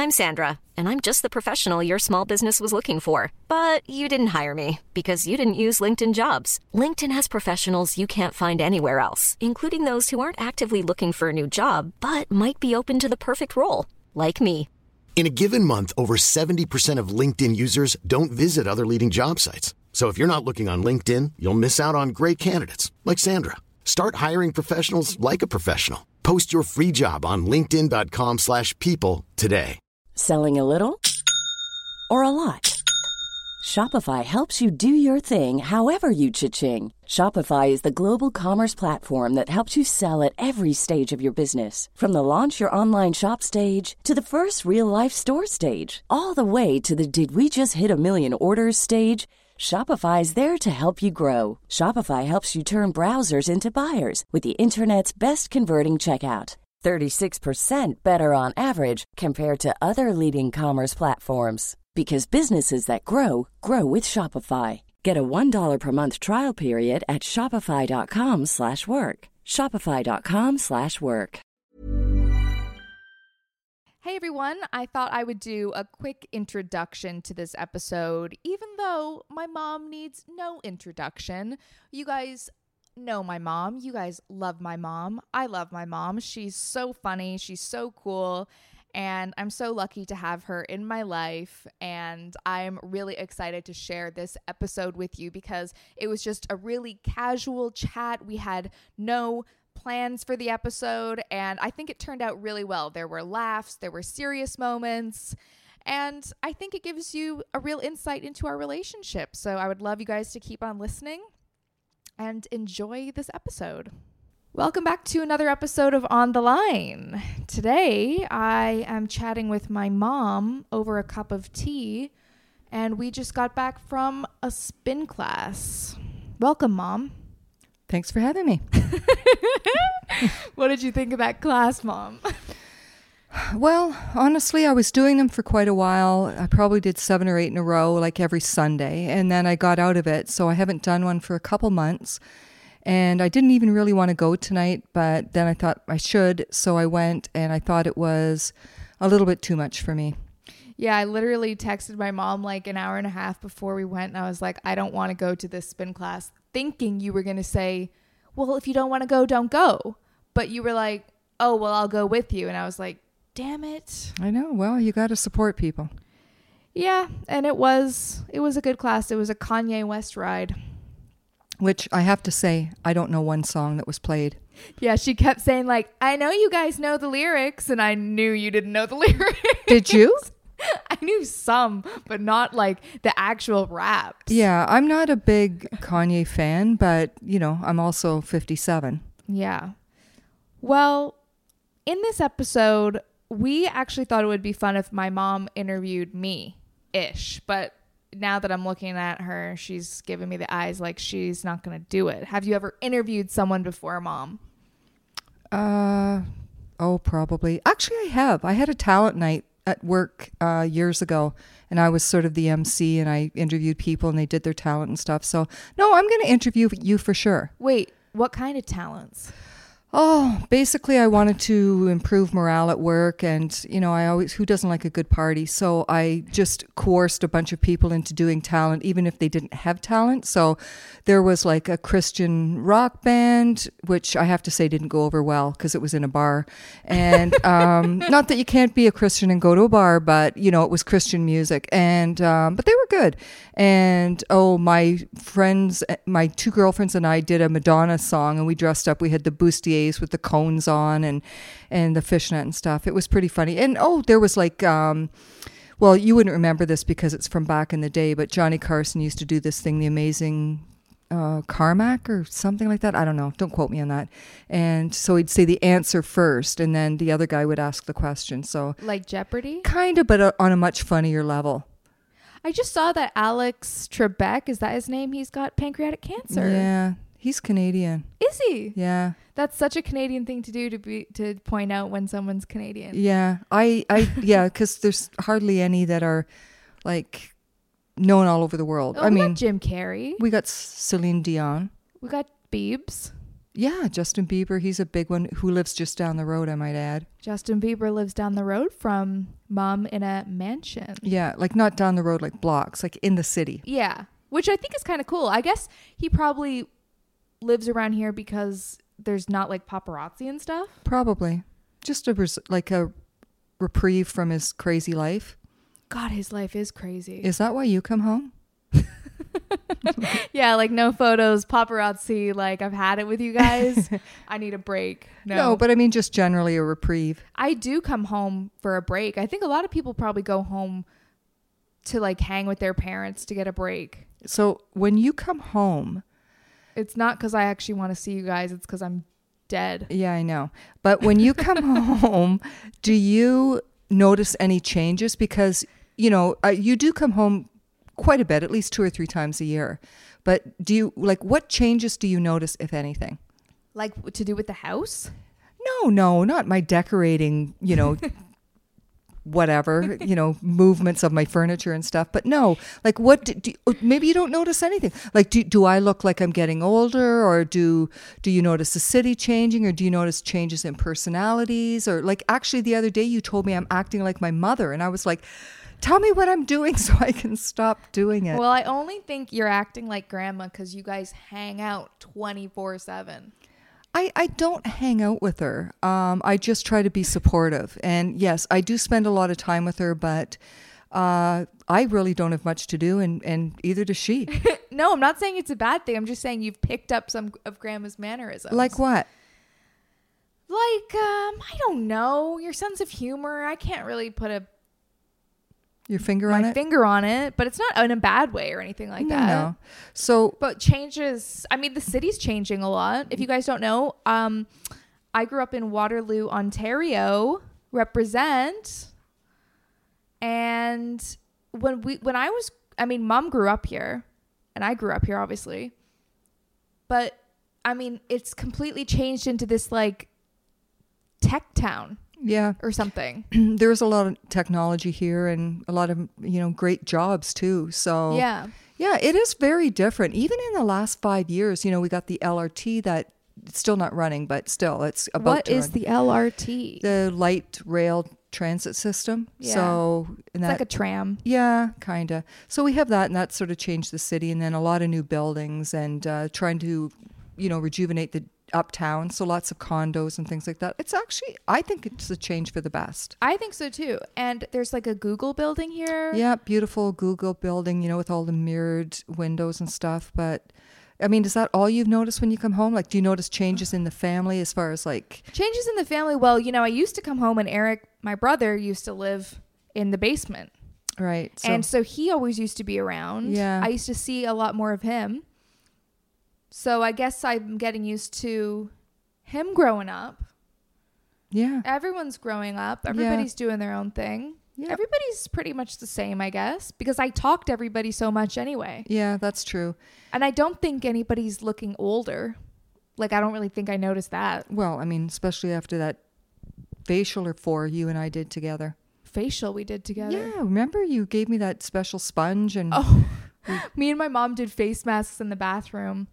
I'm Sandra, and I'm just the professional your small business was looking for. But you didn't hire me because you didn't use LinkedIn Jobs. LinkedIn has professionals you can't find anywhere else, including those who aren't actively looking for a new job, but might be open to the perfect role, like me. In a given month, over 70% of LinkedIn users don't visit other leading job sites. So if you're not looking on LinkedIn, you'll miss out on great candidates like Sandra. Start hiring professionals like a professional. Post your free job on linkedin.com/people today. Selling a little or a lot? Shopify helps you do your thing however you cha-ching. Shopify is the global commerce platform that helps you sell at every stage of your business. From the launch your online shop stage to the first real-life store stage, all the way to the did we just hit a million orders stage. Shopify is there to help you grow. Shopify helps you turn browsers into buyers with the internet's best converting checkout. 36% better on average compared to other leading commerce platforms. Because businesses that grow, grow with Shopify. Get a $1 per month trial period at shopify.com/work. Shopify.com/work. Hey everyone, I thought I would do a quick introduction to this episode, even though my mom needs no introduction. You guys know my mom. You guys love my mom. I love my mom. She's so funny. She's so cool. And I'm so lucky to have her in my life. And I'm really excited to share this episode with you because it was just a really casual chat. We had no plans for the episode, and I think it turned out really well. There were laughs, there were serious moments, and I think it gives you a real insight into our relationship. So I would love you guys to keep on listening and enjoy this episode. Welcome back to another episode of On the Line. Today, I am chatting with my mom over a cup of tea, and we just got back from a spin class. Welcome, Mom. Thanks for having me. What did you think of that class, Mom? Well, honestly, I was doing them for quite a while. I probably did 7 or 8 in a row, like every Sunday, and then I got out of it, so I haven't done one for a couple months. And I didn't even really want to go tonight, but then I thought I should, so I went, and I thought it was a little bit too much for me. Yeah, I literally texted my mom like an hour and a half before we went, and I was like, I don't want to go to this spin class, thinking you were going to say, well, if you don't want to go, don't go. But you were like, oh, well, I'll go with you. And I was like, damn it. I know. Well, you got to support people. Yeah, and it was a good class. It was a Kanye West ride. Which I have to say, I don't know one song that was played. Yeah, she kept saying like, I know you guys know the lyrics, and I knew you didn't know the lyrics. Did you? I knew some, but not like the actual raps. Yeah, I'm not a big Kanye fan, but, you know, I'm also 57. Yeah. Well, in this episode, we actually thought it would be fun if my mom interviewed me-ish, but now that I'm looking at her, she's giving me the eyes like she's not going to do it. Have you ever interviewed someone before, Mom? Oh, probably. Actually, I have. I had a talent night at work years ago, and I was sort of the MC, and I interviewed people, and they did their talent and stuff. So, no, I'm going to interview you for sure. Wait, what kind of talents? Oh, basically I wanted to improve morale at work, and, you know, who doesn't like a good party? So I just coerced a bunch of people into doing talent, even if they didn't have talent. So there was like a Christian rock band, which I have to say didn't go over well because it was in a bar. And not that you can't be a Christian and go to a bar, but, you know, it was Christian music, and but they were good. And my friends, my 2 girlfriends and I did a Madonna song, and we dressed up. We had the bustiers with the cones on and the fishnet and stuff. It was pretty funny. And there was like well, you wouldn't remember this because it's from back in the day, but Johnny Carson used to do this thing, The Amazing Carmack or something like that. I don't know. Don't quote me on that. And so he'd say the answer first, and then the other guy would ask the question. So like Jeopardy? Kind of, but on a much funnier level. I just saw that Alex Trebek, is that his name? He's got pancreatic cancer. Yeah, he's Canadian. Is he? Yeah. That's such a Canadian thing to do, to point out when someone's Canadian. Yeah, yeah, because there's hardly any that are like known all over the world. We got Jim Carrey. We got Celine Dion. We got Biebs. Yeah, Justin Bieber, he's a big one who lives just down the road, I might add. Justin Bieber lives down the road from Mom in a mansion. Yeah, like not down the road, like blocks, like in the city. Yeah, which I think is kind of cool. I guess he probably lives around here because there's not like paparazzi and stuff. Probably. Just a reprieve from his crazy life. God, his life is crazy. Is that why you come home? Yeah, like no photos, paparazzi, like I've had it with you guys. I need a break. No, but I mean just generally a reprieve. I do come home for a break. I think a lot of people probably go home to like hang with their parents to get a break. So when you come home... It's not because I actually want to see you guys. It's because I'm dead. Yeah, I know. But when you come home, do you notice any changes? Because, you know, you do come home quite a bit, at least 2 or 3 times a year. But do you, like, what changes do you notice, if anything? Like to do with the house? No, not my decorating, you know, whatever, you know, movements of my furniture and stuff. But no, like maybe you don't notice anything. Like, do I look like I'm getting older, or do you notice the city changing, or do you notice changes in personalities? Or like, actually the other day you told me I'm acting like my mother, and I was like, tell me what I'm doing so I can stop doing it. Well, I only think you're acting like grandma because you guys hang out 24/7. I don't hang out with her. I just try to be supportive. And yes, I do spend a lot of time with her, but I really don't have much to do, and either does she. No, I'm not saying it's a bad thing. I'm just saying you've picked up some of grandma's mannerisms. Like what? Like, I don't know. Your sense of humor. I can't really put Your finger on it? finger on it, but it's not in a bad way or anything like that. No. So, but changes, I mean, the city's changing a lot. If you guys don't know, I grew up in Waterloo, Ontario, represent. And Mom grew up here and I grew up here, obviously. But I mean, it's completely changed into this like tech town. Yeah. Or something. There's a lot of technology here and a lot of, you know, great jobs too. So yeah, it is very different. Even in the last 5 years, you know, we got the LRT that it's still not running, but still it's about What to is run. the LRT? The light rail transit system. Yeah. So It's like a tram. Yeah, kind of. So we have that, and that sort of changed the city, and then a lot of new buildings and trying to, you know, rejuvenate the uptown. So lots of condos and things like that. It's actually, I think it's a change for the best. I think so too. And there's like a Google building here. Yeah, beautiful Google building, you know, with all the mirrored windows and stuff. But I mean, is that all you've noticed when you come home? Like, do you notice changes in the family as far as like... Changes in the family? Well, you know, I used to come home and Eric, my brother, used to live in the basement. Right. And so he always used to be around. Yeah. I used to see a lot more of him. So I guess I'm getting used to him growing up. Yeah. Everyone's growing up. Everybody's doing their own thing. Yeah. Everybody's pretty much the same, I guess, because I talk to everybody so much anyway. Yeah, that's true. And I don't think anybody's looking older. Like, I don't really think I noticed that. Well, I mean, especially after that facial or 4 you and I did together. Facial we did together. Yeah, remember you gave me that special sponge and... Oh, me and my mom did face masks in the bathroom.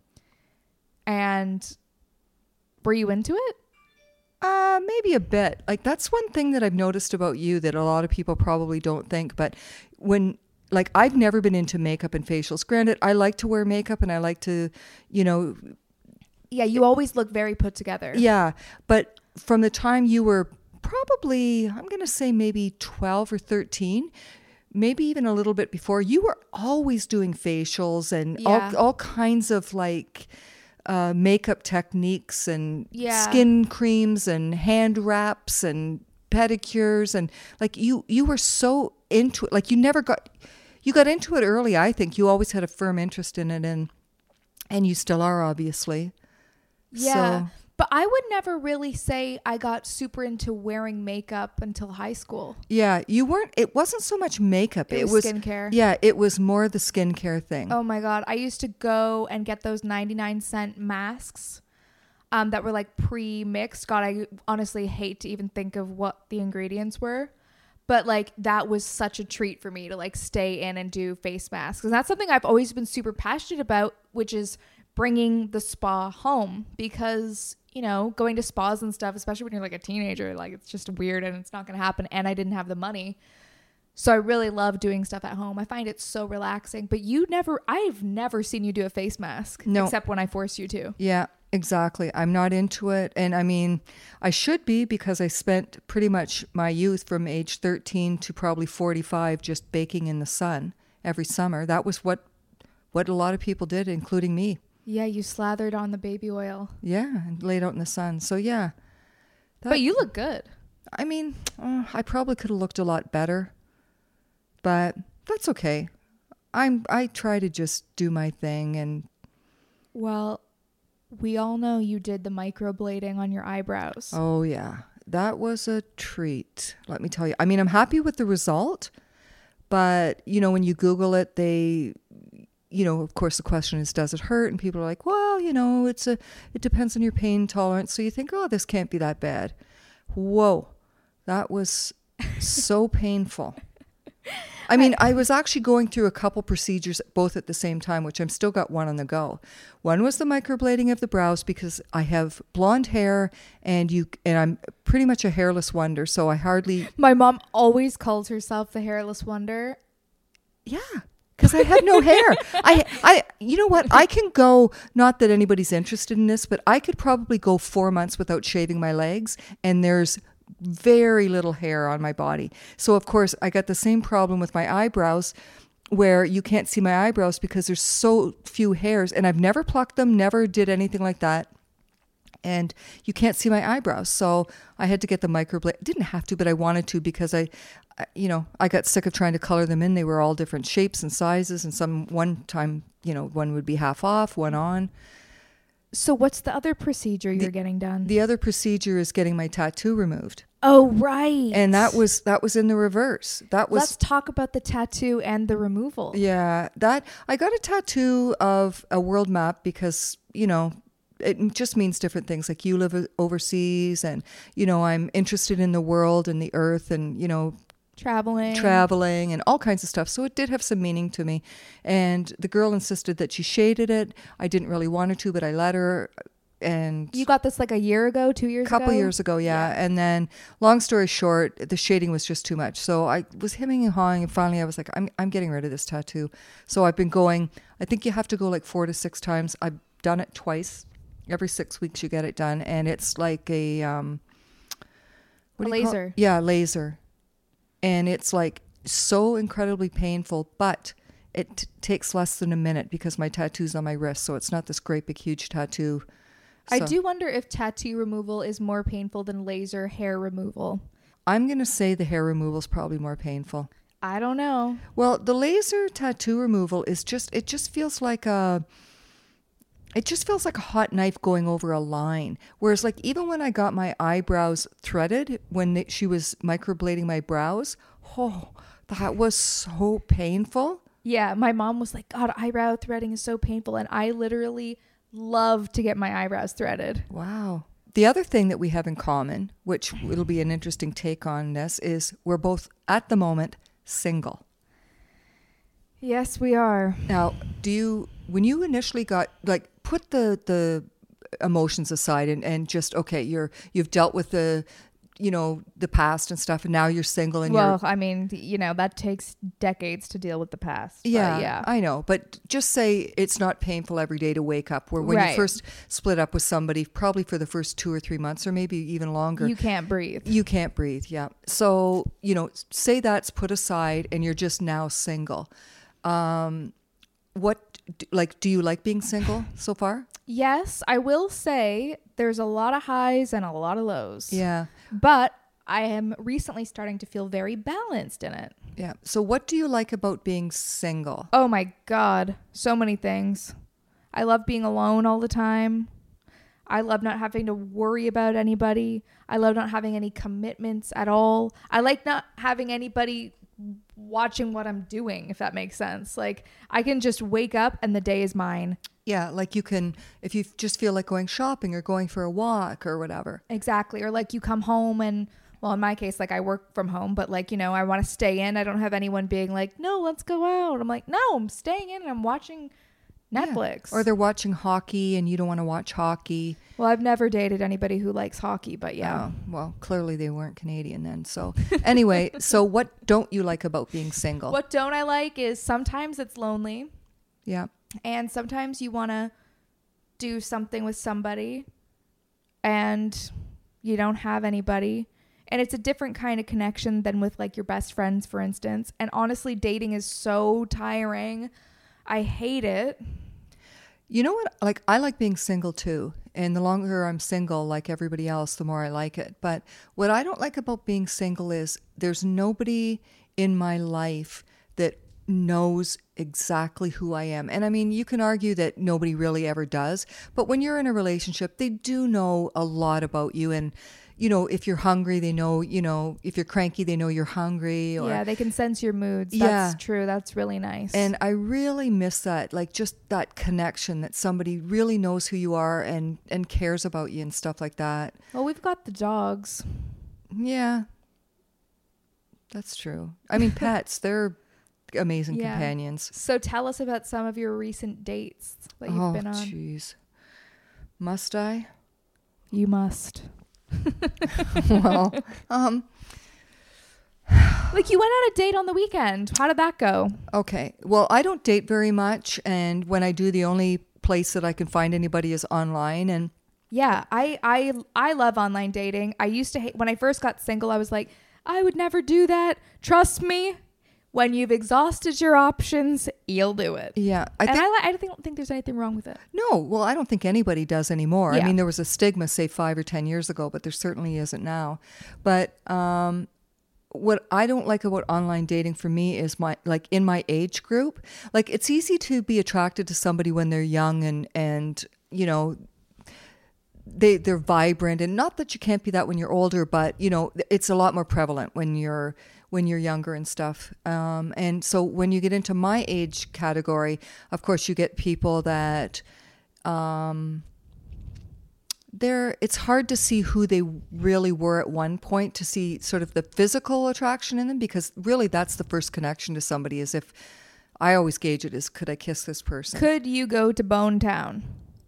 And were you into it? Maybe a bit. Like, that's one thing that I've noticed about you that a lot of people probably don't think. But when, like, I've never been into makeup and facials. Granted, I like to wear makeup and I like to, you know... Yeah, you always look very put together. Yeah, but from the time you were probably, I'm going to say maybe 12 or 13, maybe even a little bit before, you were always doing facials and all kinds of, like... makeup techniques and skin creams and hand wraps and pedicures, and like you were so into it. Like you got into it early. I think you always had a firm interest in it, and you still are, obviously. Yeah. So, but I would never really say I got super into wearing makeup until high school. Yeah, you weren't. It wasn't so much makeup. It was skincare. Yeah, it was more the skincare thing. Oh my God. I used to go and get those 99-cent masks that were like pre-mixed. God, I honestly hate to even think of what the ingredients were. But like that was such a treat for me to like stay in and do face masks. And that's something I've always been super passionate about, which is bringing the spa home because, you know, going to spas and stuff, especially when you're like a teenager, like it's just weird and it's not going to happen. And I didn't have the money. So I really love doing stuff at home. I find it so relaxing. But I've never seen you do a face mask. No. Except when I force you to. Yeah, exactly. I'm not into it. And I mean, I should be because I spent pretty much my youth from age 13 to probably 45 just baking in the sun every summer. That was what a lot of people did, including me. Yeah, you slathered on the baby oil. Yeah, and laid out in the sun. So yeah. But you look good. I mean, I probably could have looked a lot better. But that's okay. I try to just do my thing. And well, we all know you did the microblading on your eyebrows. Oh yeah, that was a treat, let me tell you. I mean, I'm happy with the result, but you know, when you Google it, they, you know, of course the question is, does it hurt? And people are like, well, you know, it depends on your pain tolerance. So you think, oh, this can't be that bad. Whoa, that was so painful. I mean, I was actually going through a couple procedures both at the same time, which I'm still got one on the go. One was the microblading of the brows because I have blonde hair and I'm pretty much a hairless wonder, so I hardly. My mom always calls herself the hairless wonder. Yeah, because I have no hair. I you know what? I can go, not that anybody's interested in this, but I could probably go 4 months without shaving my legs, and there's very little hair on my body. So of course I got the same problem with my eyebrows where you can't see my eyebrows because there's so few hairs, and I've never plucked them, never did anything like that. And you can't see my eyebrows. So I had to get the microblade. Didn't have to, but I wanted to because I got sick of trying to color them in. They were all different shapes and sizes, and one time, you know, one would be half off, one on. So what's the other procedure you're getting done? The other procedure is getting my tattoo removed. Oh, right. And that was in the reverse. Let's talk about the tattoo and the removal. Yeah, I got a tattoo of a world map because, you know, it just means different things. Like you live overseas and, you know, I'm interested in the world and the earth and, you know, traveling and all kinds of stuff. So it did have some meaning to me. And the girl insisted that she shaded it. I didn't really want her to, but I let her. And you got this like a year ago, 2 years ago? A couple years ago, yeah. And then, long story short, the shading was just too much. So I was hemming and hawing, and finally I was like, I'm getting rid of this tattoo. So I've been going. I think you have to go like 4 to 6 times. I've done it twice. Every 6 weeks you get it done, and it's like a laser. Yeah, laser. And it's like so incredibly painful, but it takes less than a minute because my tattoo's on my wrist, so it's not this great big huge tattoo. So I do wonder if tattoo removal is more painful than laser hair removal. I'm going to say the hair removal is probably more painful. I don't know. Well, the laser tattoo removal is it just feels like a hot knife going over a line. Whereas like even when I got my eyebrows threaded, when she was microblading my brows, oh, that was so painful. Yeah, my mom was like, God, eyebrow threading is so painful. And I literally love to get my eyebrows threaded. Wow. The other thing that we have in common, which will be an interesting take on this, is we're both at the moment single. Yes, we are. Now, when you initially got, like, put the emotions aside and just, okay, you've dealt with the past and stuff, and now you're single and I mean, you know, that takes decades to deal with the past. Yeah, I know. But just say it's not painful every day to wake up, where when you first split up with somebody, probably for the first 2 or 3 months or maybe even longer, you can't breathe. Yeah. So, you know, say that's put aside and you're just now single. Do you like being single so far? Yes, I will say there's a lot of highs and a lot of lows. Yeah. But I am recently starting to feel very balanced in it. Yeah. So what do you like about being single? Oh my God. So many things. I love being alone all the time. I love not having to worry about anybody. I love not having any commitments at all. I like not having anybody watching what I'm doing, if that makes sense. Like, I can just wake up and the day is mine. Yeah, like you can, if you just feel like going shopping or going for a walk or whatever. Exactly. Or like you come home and, well, in my case, like I work from home, but like, you know, I want to stay in. I don't have anyone being like, no, let's go out. I'm like, no, I'm staying in and I'm watching Netflix. Or they're watching hockey and you don't want to watch hockey. Well, I've never dated anybody who likes hockey, but yeah. Oh, well, clearly they weren't Canadian then. So anyway, so what don't you like about being single? What don't I like is sometimes it's lonely. Yeah. And sometimes you want to do something with somebody and you don't have anybody. And it's a different kind of connection than with like your best friends, for instance. And honestly, dating is so tiring. I hate it. You know what? Like, I like being single too. And the longer I'm single, like everybody else, the more I like it. But what I don't like about being single is there's nobody in my life that knows exactly who I am. And I mean, you can argue that nobody really ever does. But when you're in a relationship, they do know a lot about you. And you know, if you're hungry, they know, you know, if you're cranky, they know you're hungry. Or, yeah, they can sense your moods. Yeah. That's true. That's really nice. And I really miss that, like just that connection that somebody really knows who you are and cares about you and stuff like that. Well, we've got the dogs. Yeah, that's true. I mean, pets, they're amazing Yeah. companions. So tell us about some of your recent dates that you've been on. Oh, jeez. Must I? You must. Well, Like you went on a date on the weekend. How did that go? okay. Well, I don't date very much. And when I do, the only place that I can find anybody is online. And Yeah, I love online dating. I used to hate when I first got single. I was like, I would never do that. Trust me, when you've exhausted your options, you'll do it. yeah, I And think. I don't think there's anything wrong with it. No, well, I don't think anybody does anymore. Yeah. I mean, there was a stigma, say, 5 or 10 years ago, but there certainly isn't now. But what I don't like about online dating for me is in my age group, like it's easy to be attracted to somebody when they're young and you know, they're vibrant, and not that you can't be that when you're older, but you know, it's a lot more prevalent when you're younger and stuff. And so when you get into my age category, of course, you get people that it's hard to see who they really were at one point, to see sort of the physical attraction in them, because really that's the first connection to somebody. Is if I always gauge it as, could I kiss this person? Could you go to Bone Town?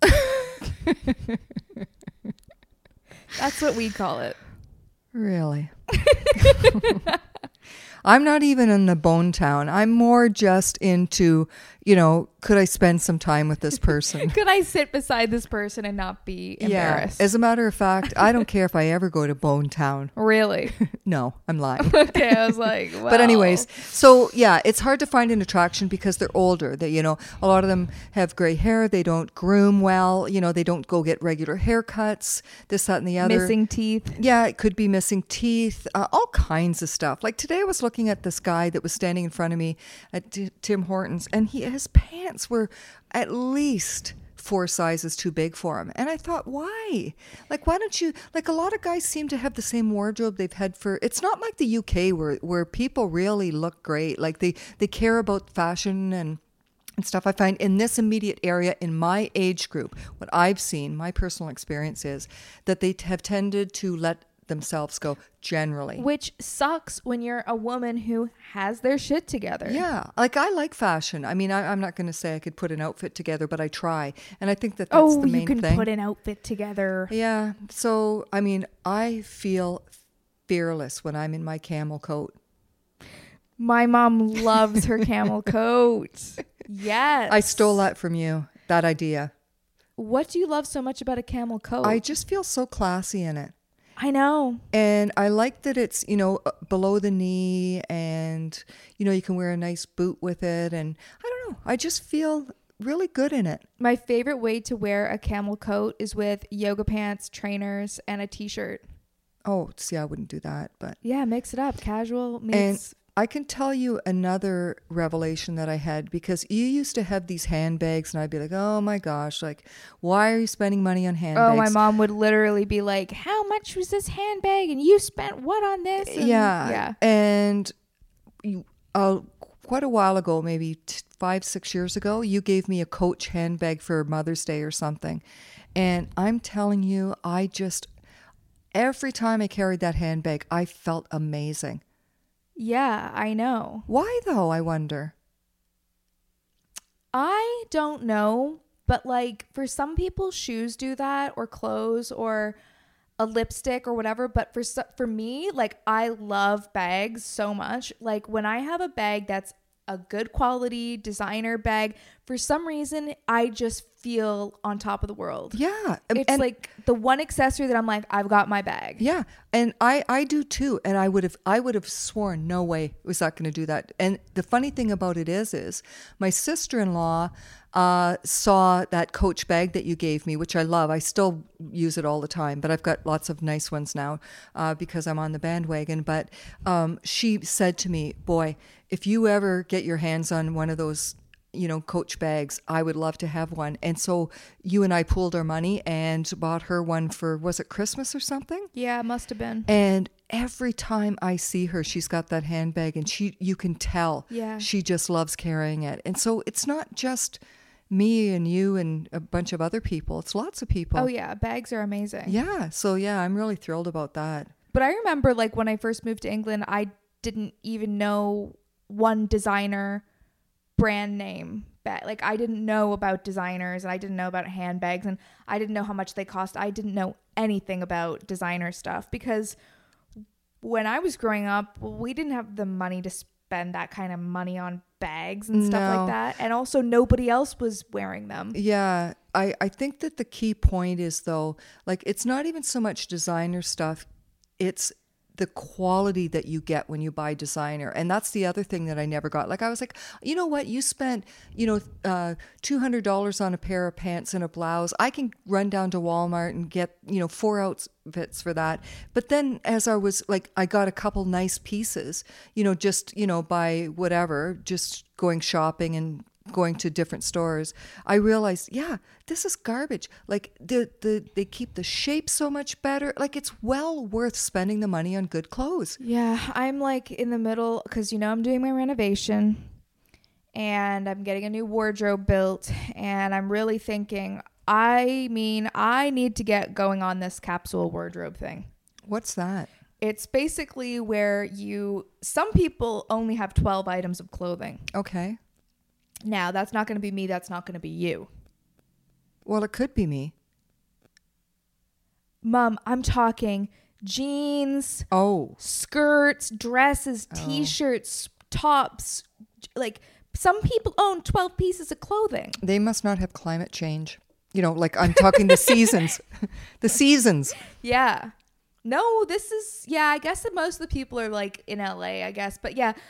That's what we call it. Really? I'm not even in the Bone Town. I'm more just into, you know, could I spend some time with this person? Could I sit beside this person and not be embarrassed? Yeah. As a matter of fact, I don't care if I ever go to Bone Town. Really? No, I'm lying. Okay, I was like, wow. But anyways, so yeah, it's hard to find an attraction because they're older. They, you know, a lot of them have gray hair. They don't groom well. You know, they don't go get regular haircuts, this, that, and the other. Missing teeth. Yeah, it could be missing teeth, all kinds of stuff. Like today I was looking at this guy that was standing in front of me at Tim Hortons, and his pants were at least 4 sizes too big for him. And I thought, why? Like, why don't you, like a lot of guys seem to have the same wardrobe they've had for, it's not like the UK where people really look great. Like they care about fashion and stuff. I find in this immediate area, in my age group, what I've seen, my personal experience is that they have tended to let themselves go generally. Which sucks when you're a woman who has their shit together. Yeah. Like I like fashion. I mean, I'm not going to say I could put an outfit together, but I try. And I think that's the main you can thing. put an outfit together. Yeah. So, I mean, I feel fearless when I'm in my camel coat. My mom loves her camel coat. Yes. I stole that from you, that idea. What do you love so much about a camel coat? I just feel so classy in it. I know. And I like that it's, you know, below the knee, and, you know, you can wear a nice boot with it. And I don't know, I just feel really good in it. My favorite way to wear a camel coat is with yoga pants, trainers, and a t-shirt. Oh, see, I wouldn't do that, but. Yeah, mix it up. Casual meets. And I can tell you another revelation that I had, because you used to have these handbags and I'd be like, oh my gosh, like, why are you spending money on handbags? Oh, my mom would literally be like, how much was this handbag? And you spent what on this? And yeah. And quite a while ago, maybe 5-6 years ago, you gave me a Coach handbag for Mother's Day or something. And I'm telling you, every time I carried that handbag, I felt amazing. Yeah, I know. Why though, I wonder? I don't know, but like for some people, shoes do that, or clothes, or a lipstick or whatever. But for me, like, I love bags so much. Like when I have a bag that's a good quality designer bag, for some reason I just feel on top of the world. Yeah. It's like the one accessory that I'm like, I've got my bag. Yeah. And I do too. And I would have sworn no way was that going to do that. And the funny thing about it is my sister-in-law saw that Coach bag that you gave me, which I love. I still use it all the time, but I've got lots of nice ones now because I'm on the bandwagon. But she said to me, boy, if you ever get your hands on one of those, Coach bags, I would love to have one. And so you and I pooled our money and bought her one for, was it Christmas or something? Yeah, it must have been. And every time I see her, she's got that handbag, and you can tell she just loves carrying it. And so it's not just me and you and a bunch of other people. It's lots of people. Oh yeah, bags are amazing. Yeah. So yeah, I'm really thrilled about that. But I remember like when I first moved to England, I didn't even know one designer brand name bag. Like I didn't know about designers, and I didn't know about handbags, and I didn't know how much they cost. I didn't know anything about designer stuff because when I was growing up, we didn't have the money to spend that kind of money on bags and stuff like that. And also nobody else was wearing them. Yeah. I think that the key point is, though, like, it's not even so much designer stuff. It's the quality that you get when you buy designer. And that's the other thing that I never got. Like, I was like, you know what? You spent, $200 on a pair of pants and a blouse. I can run down to Walmart and get, 4 outfits for that. But then as I was like, I got a couple nice pieces, just, by whatever, just going shopping and going to different stores, I realized, yeah, this is garbage. Like they keep the shape so much better. Like it's well worth spending the money on good clothes. Yeah, I'm like in the middle because I'm doing my renovation and I'm getting a new wardrobe built, and I'm really thinking, I need to get going on this capsule wardrobe thing. What's that? It's basically where some people only have 12 items of clothing. Okay. Now, that's not going to be me. That's not going to be you. Well, it could be me. Mom, I'm talking jeans, skirts, dresses, T-shirts, tops. Like, some people own 12 pieces of clothing. They must not have climate change. Like I'm talking the seasons. The seasons. Yeah. No, I guess that most of the people are like in LA, I guess. But yeah.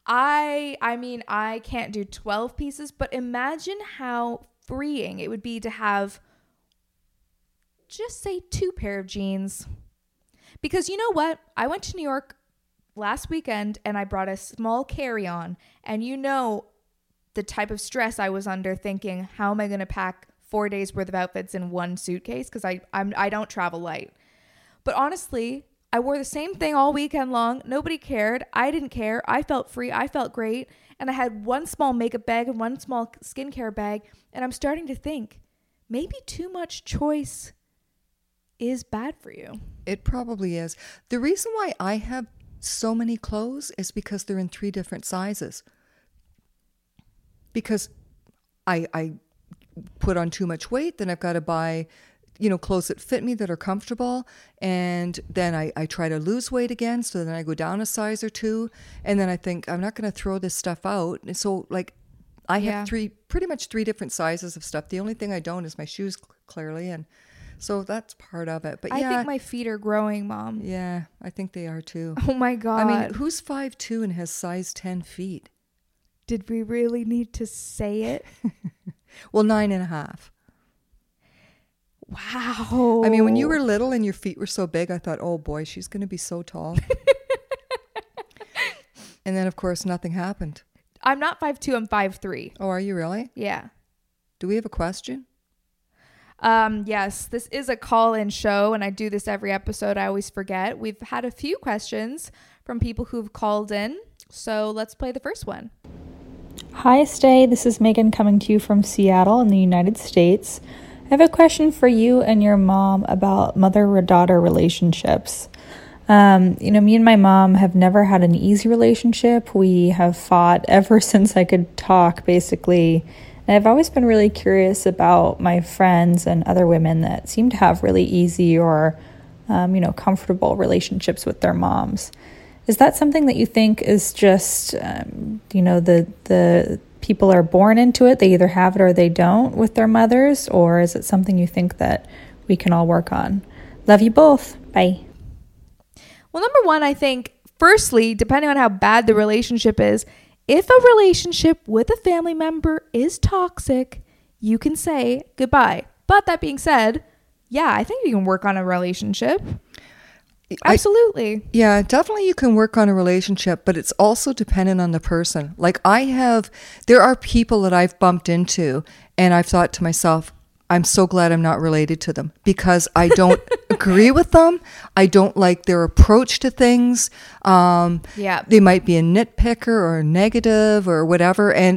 I can't do 12 pieces, but imagine how freeing it would be to have just say 2 pair of jeans. Because you know what? I went to New York last weekend and I brought a small carry-on, and the type of stress I was under thinking, how am I going to pack 4 days worth of outfits in one suitcase? Because I don't travel light. But honestly, I wore the same thing all weekend long. Nobody cared. I didn't care. I felt free. I felt great. And I had one small makeup bag and one small skincare bag. And I'm starting to think maybe too much choice is bad for you. It probably is. The reason why I have so many clothes is because they're in 3 different sizes. Because I put on too much weight, then I've got to buy clothes that fit me, that are comfortable. And then I try to lose weight again. So then I go down a size or 2. And then I think I'm not going to throw this stuff out. And so like I have pretty much 3 different sizes of stuff. The only thing I don't is my shoes, clearly. And so that's part of it. But I think my feet are growing, Mom. Yeah, I think they are too. Oh my God. I mean, who's 5'2" and has size 10 feet? Did we really need to say it? Well, 9.5. Wow. I mean, when you were little and your feet were so big, I thought, oh boy, she's going to be so tall. And then, of course, nothing happened. I'm not 5'2", I'm 5'3". Oh, are you really? Yeah. Do we have a question? Yes, this is a call-in show, and I do this every episode. I always forget. We've had a few questions from people who've called in, so let's play the first one. Hi, Stay. This is Megan coming to you from Seattle in the United States. I have a question for you and your mom about mother-daughter relationships. Me and my mom have never had an easy relationship. We have fought ever since I could talk, basically. And I've always been really curious about my friends and other women that seem to have really easy or, comfortable relationships with their moms. Is that something that you think is just, the people are born into it, they either have it or they don't with their mothers, or is it something you think that we can all work on? Love you both. Bye. Well, number one, I think, firstly, depending on how bad the relationship is, if a relationship with a family member is toxic, you can say goodbye. But that being said, yeah, I think you can work on a relationship. Absolutely. Definitely you can work on a relationship, but it's also dependent on the person. Like there are people that I've bumped into and I've thought to myself, I'm so glad I'm not related to them because I don't agree with them. I don't like their approach to things. They might be a nitpicker or a negative or whatever. And,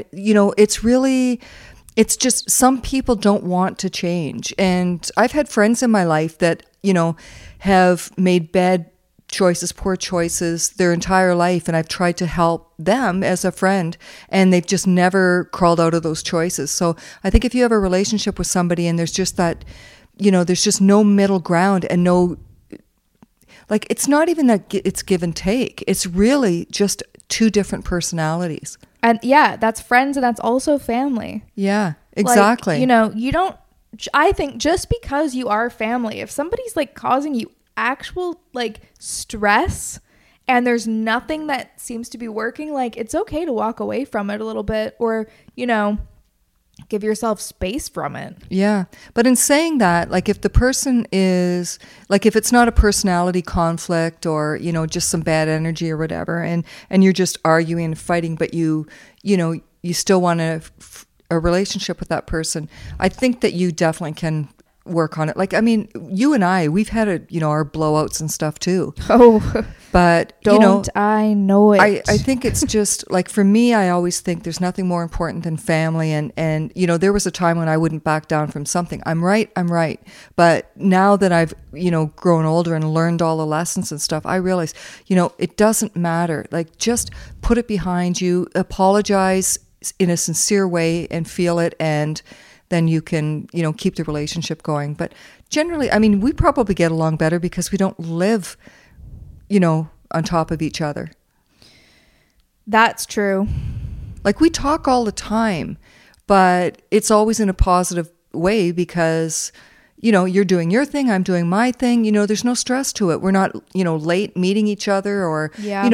it's just some people don't want to change. And I've had friends in my life that, have made bad choices, poor choices their entire life. And I've tried to help them as a friend and they've just never crawled out of those choices. So I think if you have a relationship with somebody and there's just that, there's just no middle ground and no, like, it's not even that it's give and take. It's really just two different personalities. And yeah, that's friends and that's also family. Yeah, exactly. Like, I think just because you are family, if somebody's like causing you actual like stress and there's nothing that seems to be working, like it's okay to walk away from it a little bit or, give yourself space from it. Yeah. But in saying that, like if the person is like, if it's not a personality conflict or, just some bad energy or whatever, and you're just arguing and fighting, but you still want a relationship with that person, I think that you definitely can work on it. Like, I mean, you and I, we've had our blowouts and stuff too. Oh, but I know it. I think it's just like, for me, I always think there's nothing more important than family. And there was a time when I wouldn't back down from something. I'm right. But now that I've, grown older and learned all the lessons and stuff, I realize, it doesn't matter. Like, just put it behind you, apologize in a sincere way and feel it, and then you can, keep the relationship going. But generally, I mean, we probably get along better because we don't live, on top of each other. That's true. Like, we talk all the time, but it's always in a positive way because, you're doing your thing, I'm doing my thing. There's no stress to it. We're not, late meeting each other or,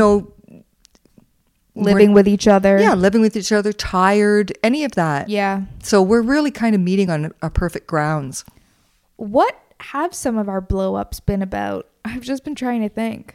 living with each other. Yeah, living with each other, tired, any of that. Yeah. So we're really kind of meeting on a perfect grounds. What have some of our blow-ups been about? I've just been trying to think.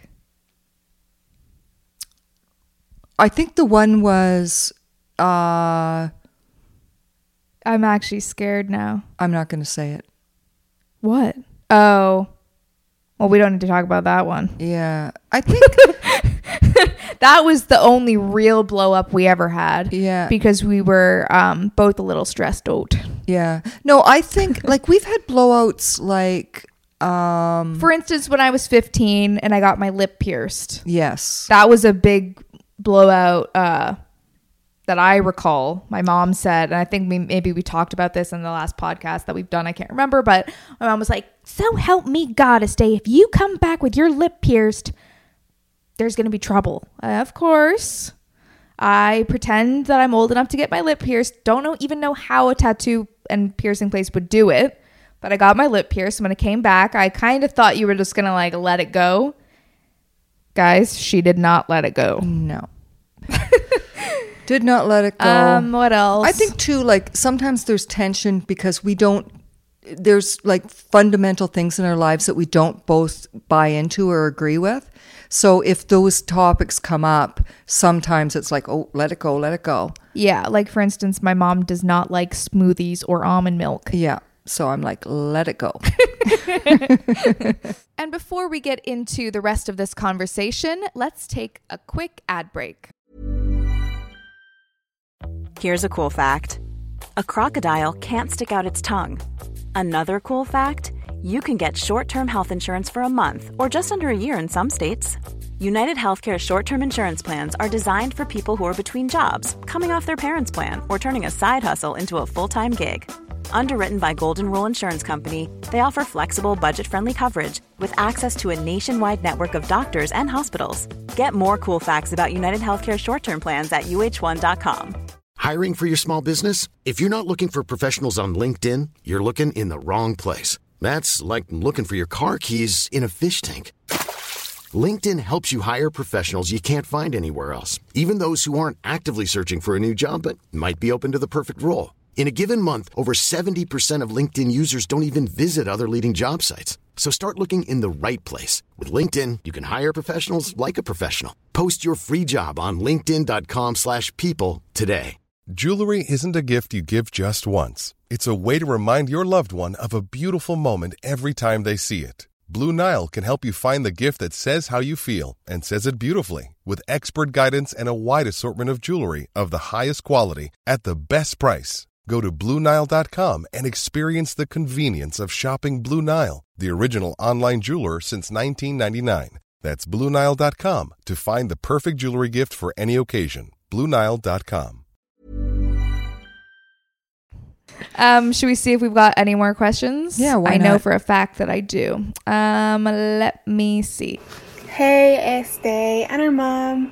I think the one was... I'm actually scared now. I'm not going to say it. What? Oh. Well, we don't need to talk about that one. Yeah. I think... That was the only real blow up we ever had. Yeah. Because we were both a little stressed out. Yeah. No, I think like we've had blowouts like for instance, when I was 15 and I got my lip pierced. Yes. That was a big blowout that I recall. My mom said, and I think maybe we talked about this in the last podcast that we've done. I can't remember, but my mom was like, "So help me God, Estee, if you come back with your lip pierced, there's going to be trouble." Of course, I pretend that I'm old enough to get my lip pierced. Don't even know how a tattoo and piercing place would do it. But I got my lip pierced. When it came back, I kind of thought you were just going to like let it go. Guys, she did not let it go. No. Did not let it go. What else? I think too, like sometimes there's tension because there's like fundamental things in our lives that we don't both buy into or agree with. So if those topics come up, sometimes it's like, oh, let it go, let it go. Yeah. Like for instance, my mom does not like smoothies or almond milk. Yeah. So I'm like, let it go. And before we get into the rest of this conversation, let's take a quick ad break. Here's a cool fact. A crocodile can't stick out its tongue. Another cool fact, you can get short-term health insurance for a month or just under a year in some states. United Healthcare short-term insurance plans are designed for people who are between jobs, coming off their parents' plan, or turning a side hustle into a full-time gig. Underwritten by Golden Rule Insurance Company, they offer flexible, budget-friendly coverage with access to a nationwide network of doctors and hospitals. Get more cool facts about United Healthcare short-term plans at uh1.com. Hiring for your small business? If you're not looking for professionals on LinkedIn, you're looking in the wrong place. That's like looking for your car keys in a fish tank. LinkedIn helps you hire professionals you can't find anywhere else, even those who aren't actively searching for a new job but might be open to the perfect role. In a given month, over 70% of LinkedIn users don't even visit other leading job sites. So start looking in the right place. With LinkedIn, you can hire professionals like a professional. Post your free job on linkedin.com/people today. Jewelry isn't a gift you give just once. It's a way to remind your loved one of a beautiful moment every time they see it. Blue Nile can help you find the gift that says how you feel and says it beautifully, with expert guidance and a wide assortment of jewelry of the highest quality at the best price. Go to BlueNile.com and experience the convenience of shopping Blue Nile, the original online jeweler since 1999. That's BlueNile.com to find the perfect jewelry gift for any occasion. BlueNile.com. Should we see if we've got any more questions? Yeah, why I know not? for a fact that I do. Let me see. Hey, Estee and her mom.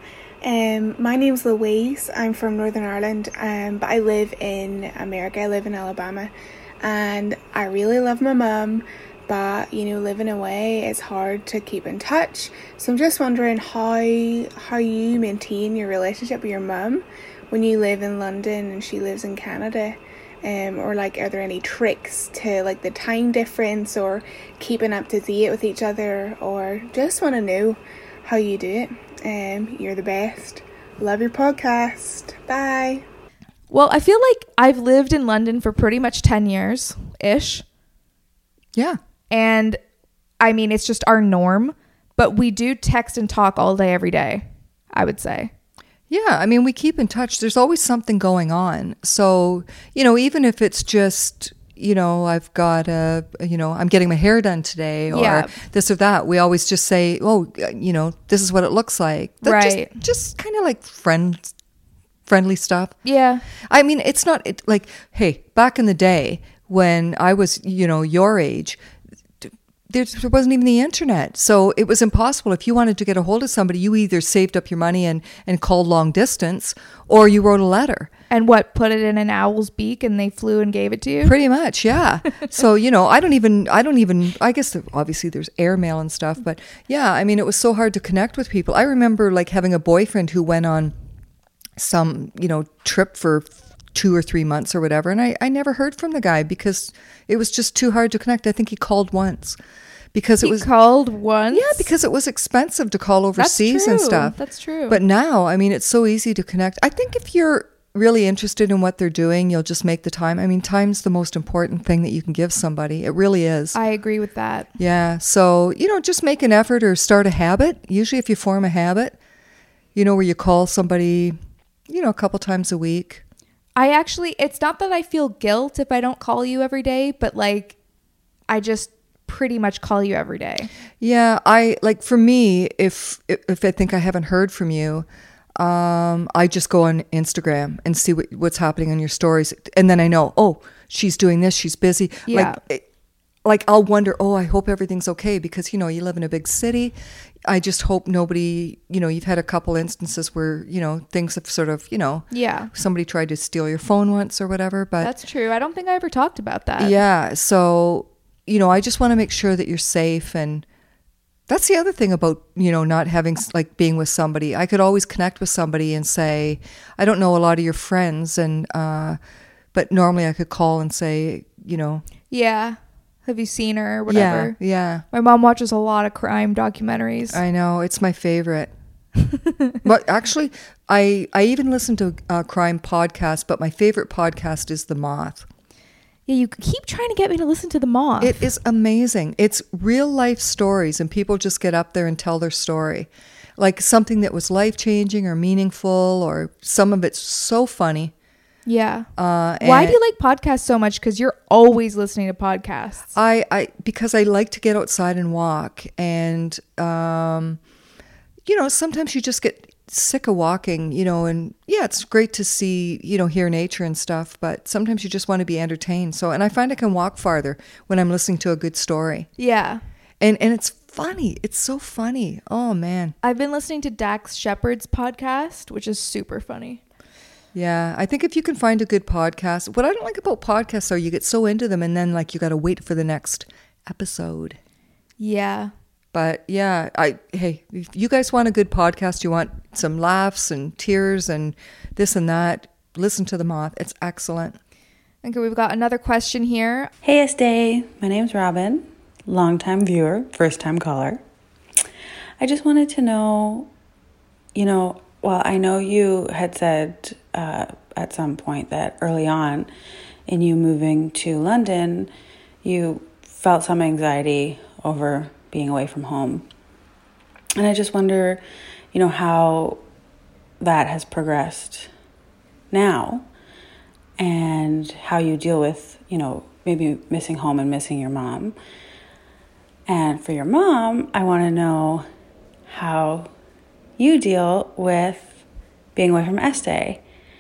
My name's Louise. I'm from Northern Ireland, but I live in America. I live in Alabama, and I really love my mom, but living away is hard to keep in touch. So I'm just wondering how you maintain your relationship with your mom when you live in London and she lives in Canada. Or are there any tricks to the time difference or keeping up to date with each other, or just want to know how you do it. You're the best. Love your podcast. Bye. Well, I feel like I've lived in London for pretty much 10 years-ish. Yeah. And I mean, it's just our norm, but we do text and talk all day, every day, I would say. Yeah, I mean, we keep in touch. There's always something going on. So, even if it's just, I've got I'm getting my hair done today, or this or that, we always just say, oh, this is what it looks like. Right. Just kind of like friendly stuff. Yeah. I mean, it's not hey, back in the day when I was, your age, there wasn't even the internet. So it was impossible. If you wanted to get a hold of somebody, you either saved up your money and called long distance, or you wrote a letter. And put it in an owl's beak and they flew and gave it to you? Pretty much, yeah. So, I don't even, I guess obviously there's airmail and stuff, but yeah, I mean, it was so hard to connect with people. I remember having a boyfriend who went on some, trip for 2 or 3 months or whatever. And I never heard from the guy because it was just too hard to connect. I think he called once. Because he called once? Yeah, because it was expensive to call overseas and stuff. That's true. But now, I mean, it's so easy to connect. I think if you're really interested in what they're doing, you'll just make the time. I mean, time's the most important thing that you can give somebody. It really is. I agree with that. Yeah. So, just make an effort or start a habit. Usually if you form a habit, where you call somebody, a couple times a week. It's not that I feel guilt if I don't call you every day, but I just pretty much call you every day. Yeah, for me, if I think I haven't heard from you, I just go on Instagram and see what's happening on your stories, and then I know, oh, she's doing this, she's busy. Yeah. I'll wonder, oh, I hope everything's okay, because you live in a big city. I just hope nobody, you've had a couple instances where things have sort of, yeah, somebody tried to steal your phone once or whatever. But that's true. I don't think I ever talked about that. Yeah, so. I just want to make sure that you're safe. And that's the other thing about, not having, being with somebody. I could always connect with somebody and say, I don't know a lot of your friends, and but normally I could call and say, Yeah. Have you seen her or whatever? Yeah. My mom watches a lot of crime documentaries. I know. It's my favorite. But actually, I even listen to crime podcasts, but my favorite podcast is The Moth. Yeah, you keep trying to get me to listen to The Moth. It is amazing. It's real life stories, and people just get up there and tell their story. Something that was life-changing or meaningful, or some of it's so funny. Yeah. Why do you like podcasts so much? Because you're always listening to podcasts. Because I like to get outside and walk, and sometimes you just get sick of walking, and yeah, it's great to see, hear nature and stuff, but sometimes you just want to be entertained. So, and I find I can walk farther when I'm listening to a good story. Yeah. And it's funny. It's so funny. Oh, man. I've been listening to Dax Shepard's podcast, which is super funny. Yeah, I think if you can find a good podcast, what I don't like about podcasts are you get so into them and then you got to wait for the next episode. Yeah. But yeah, hey, if you guys want a good podcast, you want some laughs and tears and this and that, listen to The Moth. It's excellent. Okay, we've got another question here. Hey, Estee. My name's Robin, longtime viewer, first-time caller. I just wanted to know, well, I know you had said at some point that early on in you moving to London, you felt some anxiety over being away from home. And I just wonder, how that has progressed now and how you deal with, maybe missing home and missing your mom. And for your mom, I want to know how you deal with being away from Estee,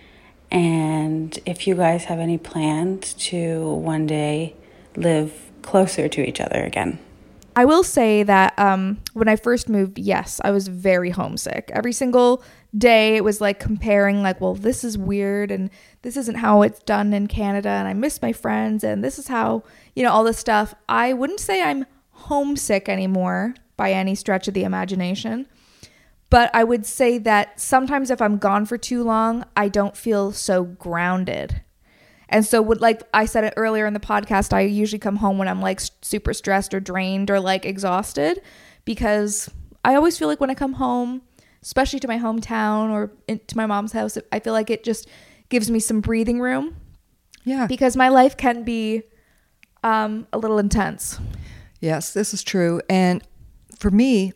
and if you guys have any plans to one day live closer to each other again. I will say that when I first moved, yes, I was very homesick. Every single day it was like comparing well, this is weird and this isn't how it's done in Canada and I miss my friends and this is how, all this stuff. I wouldn't say I'm homesick anymore by any stretch of the imagination. But I would say that sometimes if I'm gone for too long, I don't feel so grounded. And so like I said it earlier in the podcast, I usually come home when I'm super stressed or drained or exhausted, because I always feel like when I come home, especially to my hometown or to my mom's house, I feel like it just gives me some breathing room. Yeah. Because my life can be a little intense. Yes, this is true. And for me,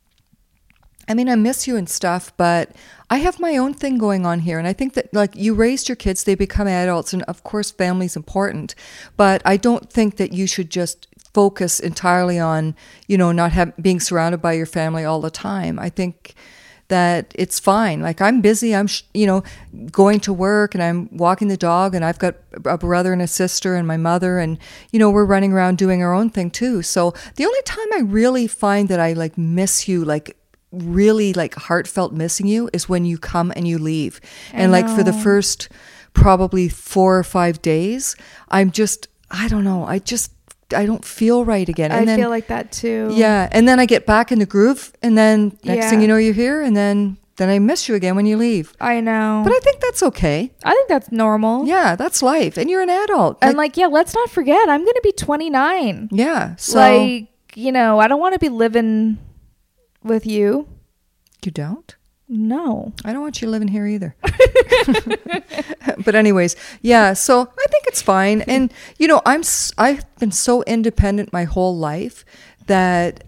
I miss you and stuff, but I have my own thing going on here. And I think that you raised your kids, they become adults. And of course, family's important. But I don't think that you should just focus entirely on, not being surrounded by your family all the time. I think that it's fine. I'm busy, I'm, going to work and I'm walking the dog and I've got a brother and a sister and my mother and, we're running around doing our own thing too. So the only time I really find that I miss you, really heartfelt missing you is when you come and you leave. And for the first probably 4 or 5 days, I don't feel right again. And I feel like that too. Yeah. And then I get back in the groove and then next thing you know, you're here and then I miss you again when you leave. I know. But I think that's okay. I think that's normal. Yeah, that's life. And you're an adult. And let's not forget, I'm going to be 29. Yeah. So I don't want to be living with you. You don't? No. I don't want you living here either. But anyways, yeah, so I think it's fine. And, I've been so independent my whole life that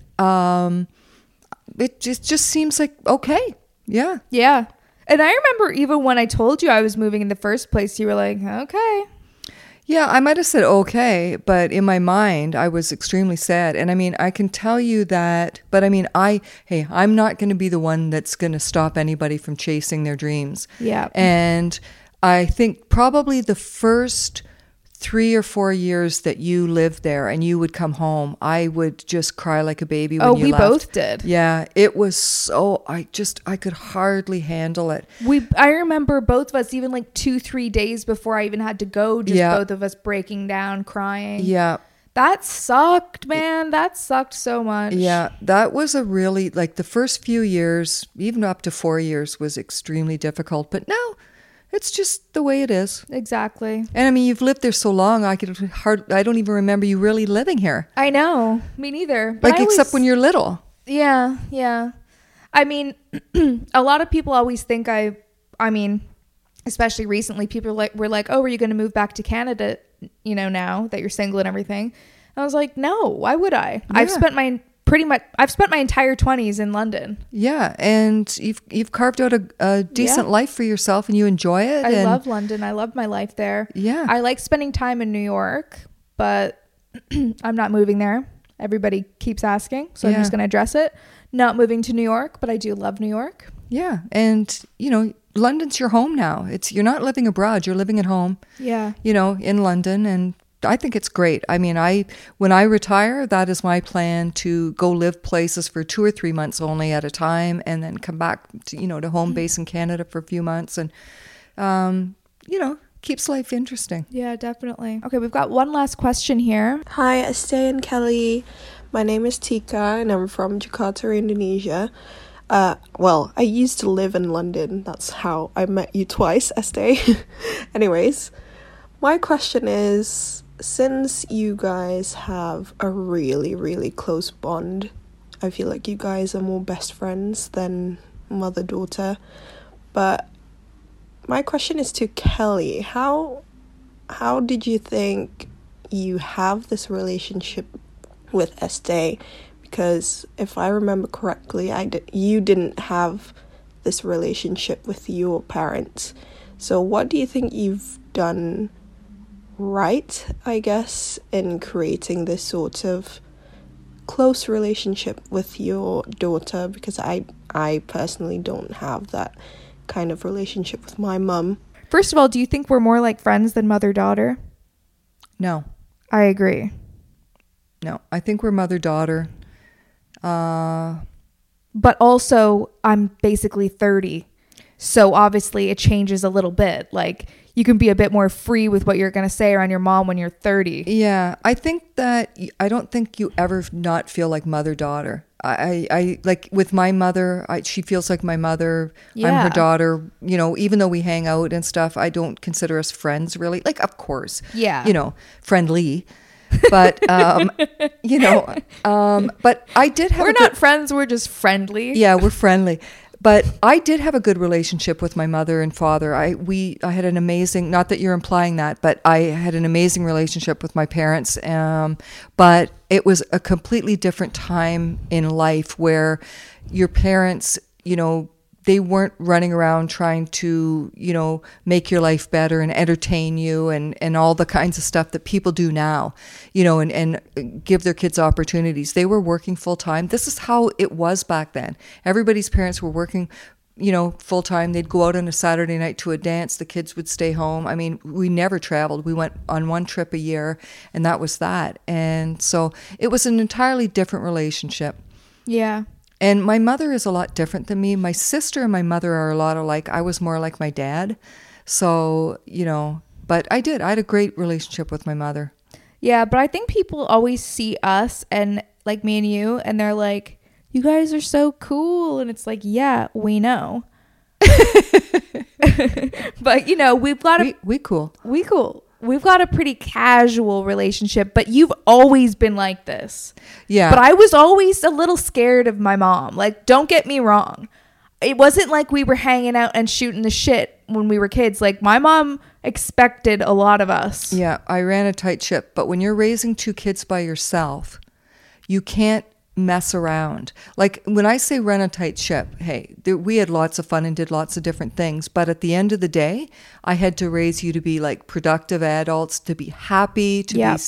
it just seems like okay. Yeah. Yeah. And I remember even when I told you I was moving in the first place, you were like, okay. Yeah, I might have said okay, but in my mind, I was extremely sad. And I can tell you that, but I'm not going to be the one that's going to stop anybody from chasing their dreams. Yeah. And I think probably the first 3 or 4 years that you lived there and you would come home, I would just cry like a baby when you left. Oh, we both did. Yeah, it was so, I could hardly handle it. I remember both of us, even 2-3 days before I even had to go, both of us breaking down, crying. Yeah. That sucked, man. That sucked so much. Yeah, that was a really, the first few years, even up to 4 years, was extremely difficult. But now, it's just the way it is. Exactly. And you've lived there so long, I don't even remember you really living here. I know. Me neither. Except when you're little. Yeah, yeah. A lot of people always think especially recently, people were like, oh, are you going to move back to Canada, now that you're single and everything? I was like, no, why would I? Yeah. I've spent my entire 20s in London. Yeah, and you've carved out a decent life for yourself and you enjoy it. I love London. I love my life there. Yeah. I like spending time in New York, but I'm not moving there. Everybody keeps asking, so I'm just going to address it. not moving to New York, but I do love New York. Yeah. And, London's your home now. You're not living abroad. You're living at home. Yeah. In London. And I think it's great. I mean, when I retire, that is my plan, to go live places for 2 or 3 months only at a time, and then come back to home base in Canada for a few months, and keeps life interesting. Yeah, definitely. Okay, we've got one last question here. Hi, Estee and Kelly. My name is Tika and I'm from Jakarta, Indonesia. I used to live in London. That's how I met you twice, Estee. Anyways, my question is, since you guys have a really, really close bond, I feel like you guys are more best friends than mother-daughter. But my question is to Kelly. How did you think you have this relationship with Estee? Because if I remember correctly, you didn't have this relationship with your parents. So what do you think you've done right, I guess, in creating this sort of close relationship with your daughter? Because I personally don't have that kind of relationship with my mum. First of all, do you think we're more like friends than mother-daughter? No. I agree. No, I think we're mother-daughter. But also, I'm basically 30. So obviously it changes a little bit. Like, you can be a bit more free with what you're going to say around your mom when you're 30. Yeah, I don't think you ever not feel like mother-daughter. I like with my mother, she feels like my mother. Yeah. I'm her daughter. Even though we hang out and stuff, I don't consider us friends really. Like, of course, yeah, friendly, but but I did have. We're not friends. We're just friendly. Yeah, we're friendly. But I did have a good relationship with my mother and father. I had an amazing, not that you're implying that, but I had an amazing relationship with my parents. But it was a completely different time in life where your parents, they weren't running around trying to, make your life better and entertain you and all the kinds of stuff that people do now, and give their kids opportunities. They were working full time. This is how it was back then. Everybody's parents were working, full time. They'd go out on a Saturday night to a dance. The kids would stay home. I mean, we never traveled. We went on one trip a year, and that was that. And so it was an entirely different relationship. Yeah. And my mother is a lot different than me. My sister and my mother are a lot alike. I was more like my dad. So, but I had a great relationship with my mother. Yeah, but I think people always see us and like me and you, and they're like, you guys are so cool. And it's like, yeah, we know. But, we've got We cool. We've got a pretty casual relationship, but you've always been like this. Yeah. But I was always a little scared of my mom. Like, don't get me wrong. It wasn't like we were hanging out and shooting the shit when we were kids. Like, my mom expected a lot of us. Yeah, I ran a tight ship. But when you're raising 2 kids by yourself, you can't mess around. Like, when I say run a tight ship, hey, we had lots of fun and did lots of different things, but at the end of the day, I had to raise you to be like productive adults, to be happy, to be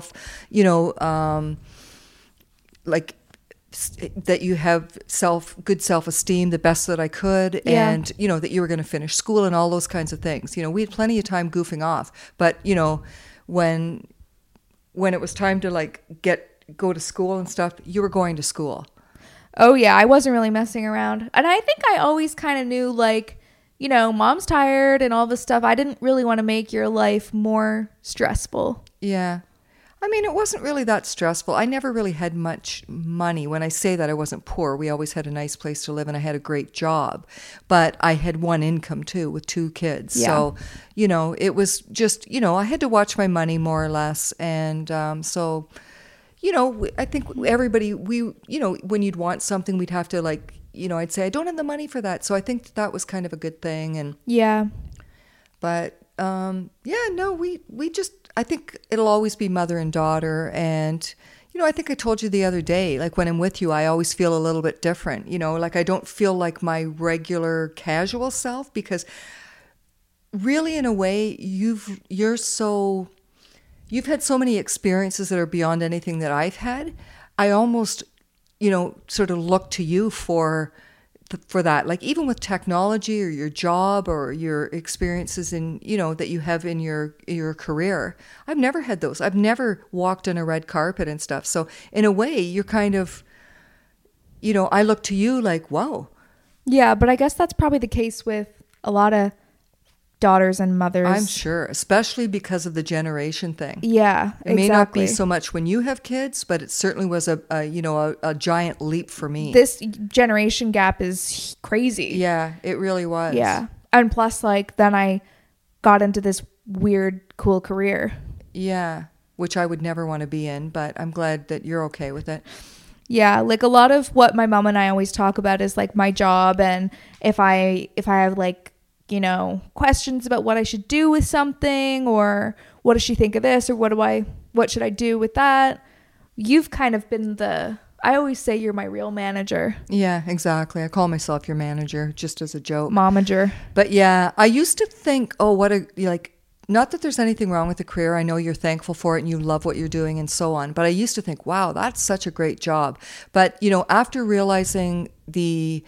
like that you have good self-esteem, the best that I could, and that you were going to finish school and all those kinds of things. We had plenty of time goofing off, but when it was time to go to school and stuff, you were going to school. Oh yeah, I wasn't really messing around. And I think I always kind of knew, like, mom's tired and all this stuff. I didn't really want to make your life more stressful. Yeah. I mean, it wasn't really that stressful. I never really had much money. When I say that, I wasn't poor. We always had a nice place to live and I had a great job. But I had one income too with 2 kids. Yeah. So, it was just, I had to watch my money more or less. And so... I think everybody, when you'd want something, we'd have to I'd say, I don't have the money for that. So I think that was kind of a good thing. And yeah. But, we just, I think it'll always be mother and daughter. And, I think I told you the other day, like when I'm with you, I always feel a little bit different, like I don't feel like my regular casual self, because really in a way you've had so many experiences that are beyond anything that I've had. I almost, sort of look to you for that, like even with technology or your job or your experiences in, that you have in your career. I've never had those. I've never walked on a red carpet and stuff. So in a way, you're kind of, I look to you like, wow. Yeah, but I guess that's probably the case with a lot of daughters and mothers. I'm sure, especially because of the generation thing. Yeah, it may not be so much when you have kids, but it certainly was a giant leap for me. This generation gap is crazy. Yeah, it really was. Yeah, and plus, like, then I got into this weird, cool career. Yeah, which I would never want to be in, but I'm glad that you're okay with it. Yeah, like a lot of what my mom and I always talk about is like my job, and if I have like, questions about what I should do with something, or what does she think of this, or what should I do with that? You've kind of been I always say you're my real manager. Yeah, exactly. I call myself your manager just as a joke. Momager. But yeah, I used to think, not that there's anything wrong with the career. I know you're thankful for it and you love what you're doing and so on. But I used to think, wow, that's such a great job. But, after realizing the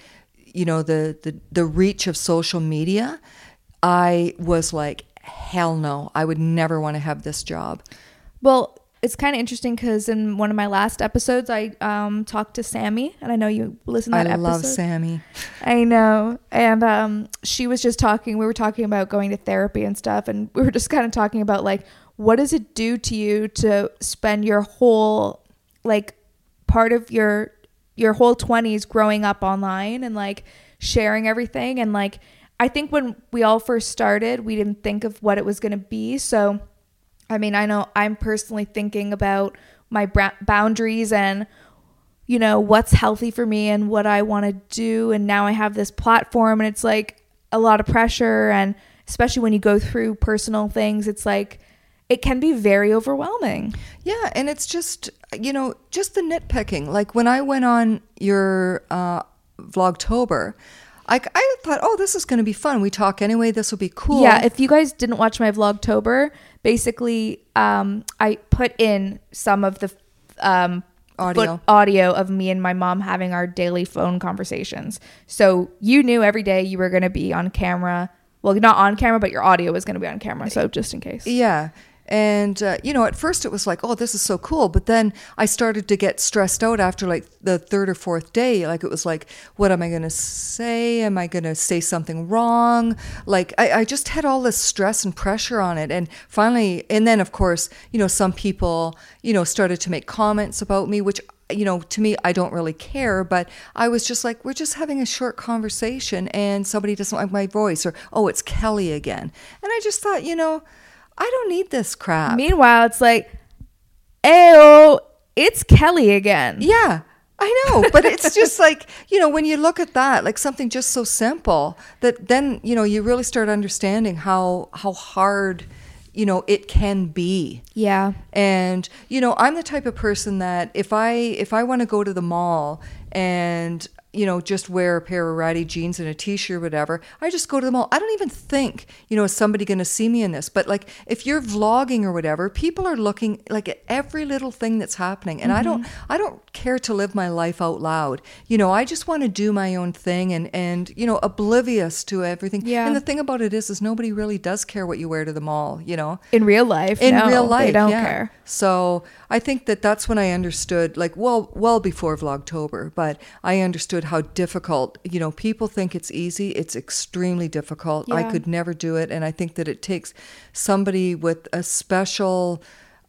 reach of social media, I was like, hell no, I would never want to have this job. Well, it's kind of interesting because in one of my last episodes, I talked to Sammy, and I know you listened to that episode. I love Sammy. I know. And she was just we were talking about going to therapy and stuff, and we were just kind of talking about, like, what does it do to you to spend your whole, like, part of your whole 20s growing up online and, like, sharing everything. And, like, I think when we all first started, we didn't think of what it was going to be. So, I mean, I know I'm personally thinking about my boundaries and, what's healthy for me and what I want to do. And now I have this platform, and it's like a lot of pressure. And especially when you go through personal things, it's like, it can be very overwhelming. Yeah. And it's just, just the nitpicking. Like when I went on your Vlogtober, I thought, oh, this is going to be fun. We talk anyway. This will be cool. Yeah. If you guys didn't watch my Vlogtober, basically, I put in some of the audio of me and my mom having our daily phone conversations. So you knew every day you were going to be on camera. Well, not on camera, but your audio was going to be on camera. So just in case. Yeah. And, at first it was like, oh, this is so cool. But then I started to get stressed out after like the third or fourth day. Like it was like, what am I going to say? Am I going to say something wrong? Like I just had all this stress and pressure on it. And finally, and then of course, some people, started to make comments about me, which, to me, I don't really care. But I was just like, we're just having a short conversation and somebody doesn't like my voice, or, oh, it's Kelly again. And I just thought, I don't need this crap. Meanwhile, it's like, ayo, it's Kelly again. Yeah, I know. But it's just like, when you look at that, like something just so simple, that then, you really start understanding how hard, it can be. Yeah. And, I'm the type of person that if I want to go to the mall and just wear a pair of ratty jeans and a t-shirt or whatever, I just go to the mall. I don't even think, is somebody going to see me in this? But like, if you're vlogging or whatever, people are looking like at every little thing that's happening. And I don't care to live my life out loud. I just want to do my own thing and oblivious to everything. Yeah. And the thing about it is nobody really does care what you wear to the mall, In real life. In real life, they don't care. So I think that's when I understood, like, well before Vlogtober, but I understood how difficult, people think it's easy. It's extremely difficult. Yeah. I could never do it. And I think that it takes somebody with a special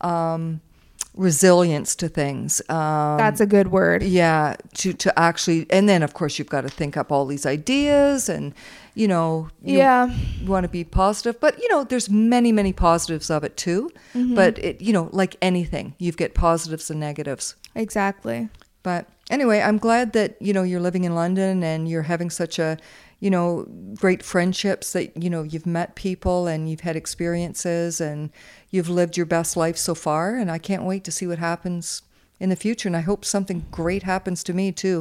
resilience to things. That's a good word. Yeah. To actually, and then of course you've got to think up all these ideas and, you want to be positive, but there's many, many positives of it too. Mm-hmm. But it, like anything, you've got positives and negatives. Exactly. But anyway, I'm glad that, you're living in London and you're having such a, great friendships, that, you've met people and you've had experiences and you've lived your best life so far. And I can't wait to see what happens in the future. And I hope something great happens to me too.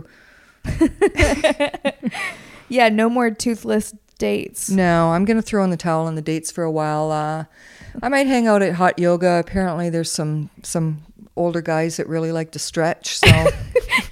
Yeah, no more toothless dates. No, I'm going to throw in the towel on the dates for a while. I might hang out at hot yoga. Apparently there's some older guys that really like to stretch. So